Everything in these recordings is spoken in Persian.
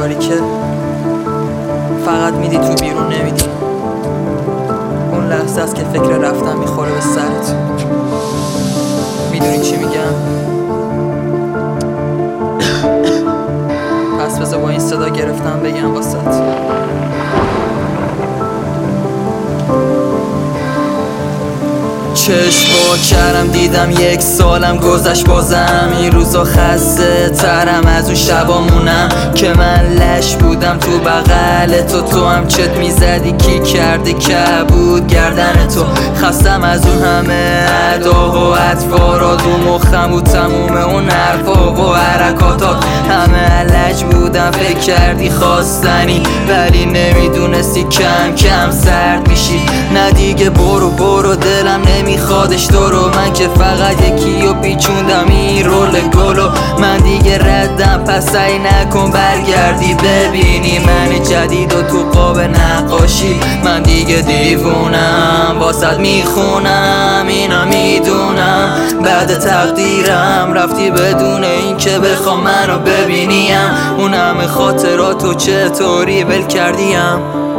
داری که فقط میدی تو بیرون نمیدی. اون لحظه است که فکر رفتن میخوره به سرت. میدونی چی میگم؟ پس بذار با این صدا گرفتم بگم واسط. چشم وا کردم دیدم 1 سالم گذشت، بازم این روزا خسته ترم از اون شبامونم که من لش بودم تو بغل تو هم چت میزدی کی کرده کبود گردن تو. خستم از اون همه ادا و اطوارات رو مخم بود، تموم اون حرفا و حرکاتات همه علج بودم. فکر کردی خواستنی ولی نمیدونستی کم کم سرد میشی. نه دیگه برو دلم نمیخوادش تو رو، من که فقط یکیو پیچوندم این رول گلو. من دیگه ردم پس سعی نکن برگردی ببینی من جدید و تو قاب نقاشی. من دیگه دیوونم واسد میخونم اینا میدونم، بعد تقدیرم رفتی بدون این که بخوام منو ببینیم. اون همه خاطراتو چطوری ول کردیم؟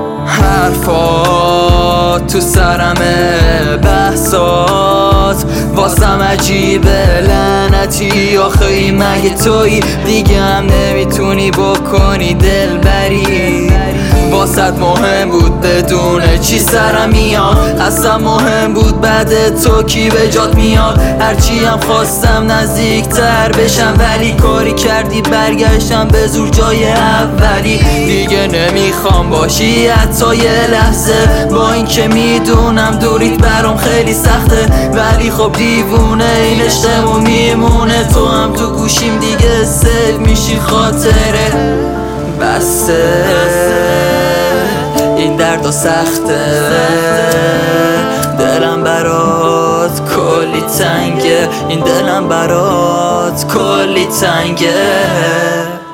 حرفات تو سرمه، بحثات واسم عجیبه لعنتی. آخه این مگه تویی دیگه هم نمیتونی بکنی دلبری؟ واسط مهم بود بدون چی سرم میاد، اصلا مهم بود بعد تو کی به جات میاد. هرچی هم خواستم نزدیکتر بشم ولی کاری کردی برگشتم به زور جای اولی. دیگه نمیخوام باشی حتی یه لحظه، با این که میدونم دوریت برام خیلی سخته، ولی خب دیوونه این عشقمون میمونه. تو هم تو گوشیم دیگه سیو میشی خاطره. بسته این درد و سخته، دلم برات کلی تنگه، این دلم برات کلی تنگه.